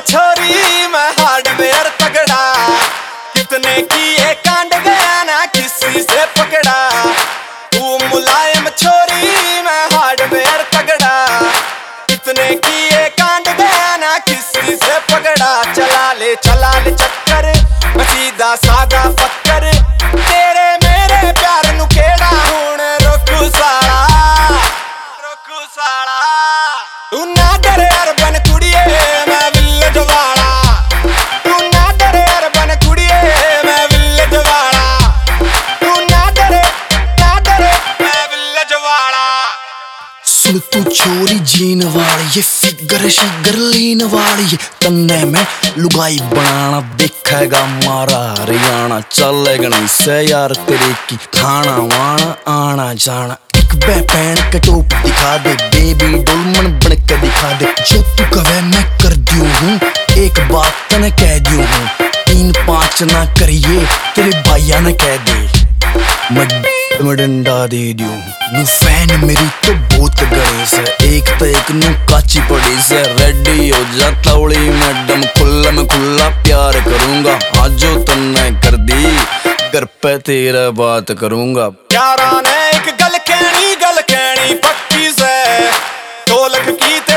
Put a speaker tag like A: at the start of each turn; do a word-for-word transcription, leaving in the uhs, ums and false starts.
A: छोरी मैं हार्डवेयर तगड़ा, कितने की ये कांड गया ना किसी से पकड़ा। तू मुलायम छोरी मैं हार्डवेयर तगड़ा, कितने की ये कांड गया ना किसी से पकड़ा। चला ले चला ले चक्कर मैं सीधा सादा फक्कर, तेरे मेरे प्यार नु केड़ा हुण रोकू साला रोकू साला। तू ना डरे अरबन कुड़िए मैं विलेज वाला, तू ना डरे अरबन कुड़िए मैं विलेज वाला, तू ना डरे ना डरे मैं विलेज वाला।
B: सुन तू छोरी जीन वाली ये फिगर शिगर लीन वाली ये तन्ने में लुगाई बनाना देखेगा मारा हरियाणा। चलेगा नहीं से यार तेरे की खाना वाना आना जाना। एक बे पैन के टोप दिखा दे बेबी डोलमन बन के दिखा दे। जो तू कहे मैं कर दियो हूँ, एक बात तने कह दियो हूँ, तीन पाँच ना करिए तेरे भाइया ने कह दे मैं डंडा दे दियो। नु फैन मेरी तो बहुत गणेश है, एक तो एक नु काची पड़ी से। रेडी हो जा तौड़ी मैडम खुला मैं खुला प्यार करूंगा, आज जो तन्ने कर दी घर पे तेरा बात करूंगा।
A: प्यारा ने एक गल कहनी गल कहनी पक्की से, दो लख की